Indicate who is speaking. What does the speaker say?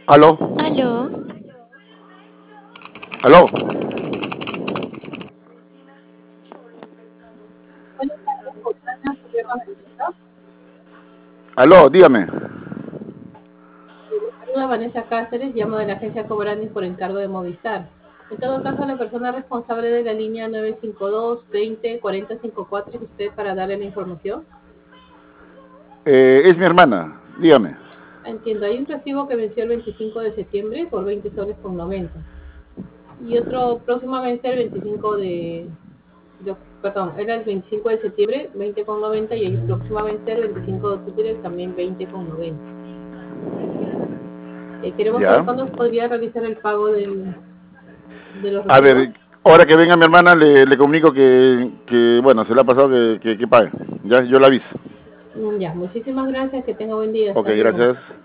Speaker 1: Aló,
Speaker 2: Aló,
Speaker 1: aló,
Speaker 3: Buenas tardes, con Ana Gobierno Melissa.
Speaker 1: aló, dígame.
Speaker 3: Les saluda Vanessa Cáceres, llamo de la agencia Cobrandis por encargo de Movistar. En todo caso, la persona responsable de la línea 952 20 40 54 es usted para darle la información.
Speaker 1: Es mi hermana, dígame.
Speaker 3: Entiendo, hay un recibo que venció el 25 de septiembre por 20 soles con 90 y otro próximamente el 25 perdón, era el 25 de septiembre 20 con 90 y hay próximamente el 25 de octubre también 20 con 90. Queremos saber
Speaker 1: Ya.
Speaker 3: cuándo podría realizar el pago de los
Speaker 1: A
Speaker 3: recibos.
Speaker 1: ver, ahora que venga mi hermana le comunico que, bueno, se le ha pasado que pague. Ya, yo la aviso.
Speaker 3: Ya, muchísimas gracias, que tenga buen día,
Speaker 1: Ok,
Speaker 3: hasta luego.
Speaker 1: gracias.